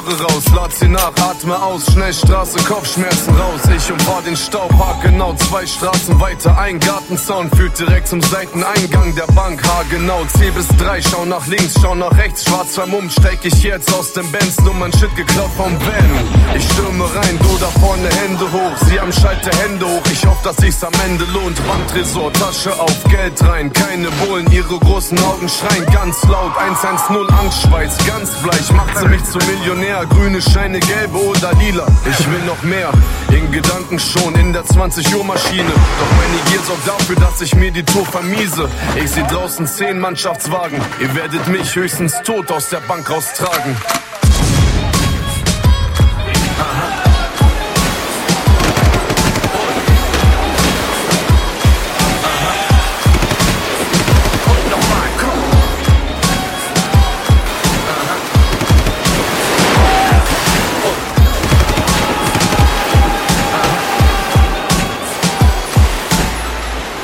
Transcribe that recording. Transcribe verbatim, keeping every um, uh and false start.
Knarre raus, lad sie nach, atme aus, schnell Straße, Kopfschmerzen raus. Ich umfahr den Staub, park genau zwei Straßen weiter. Ein Gartenzaun führt direkt zum Seiteneingang der Bank. Haargenau, zähl bis drei, schau nach links, schau nach rechts. Schwarz vermummt, steig ich jetzt aus dem Benz, Nummern Shit geklaut vom Van. Ich stürme rein, du da vorne Hände hoch. Sie am Schalter Hände hoch, ich hoffe, dass sich's am Ende lohnt. Wandtresor, Tasche auf, Geld rein, keine Bullen, ihre großen Augen schreien ganz laut. eins eins null Angstschweiz, ganz bleich, macht sie mich zum Millionär. Grüne Scheine, gelbe oder lila, ich will noch mehr. In Gedanken schon in der zwanzig Uhr Maschine. Doch meine Gier sorgt dafür, dass ich mir die Tour vermiese. Ich seh draußen zehn Mannschaftswagen, ihr werdet mich höchstens tot aus der Bank raustragen.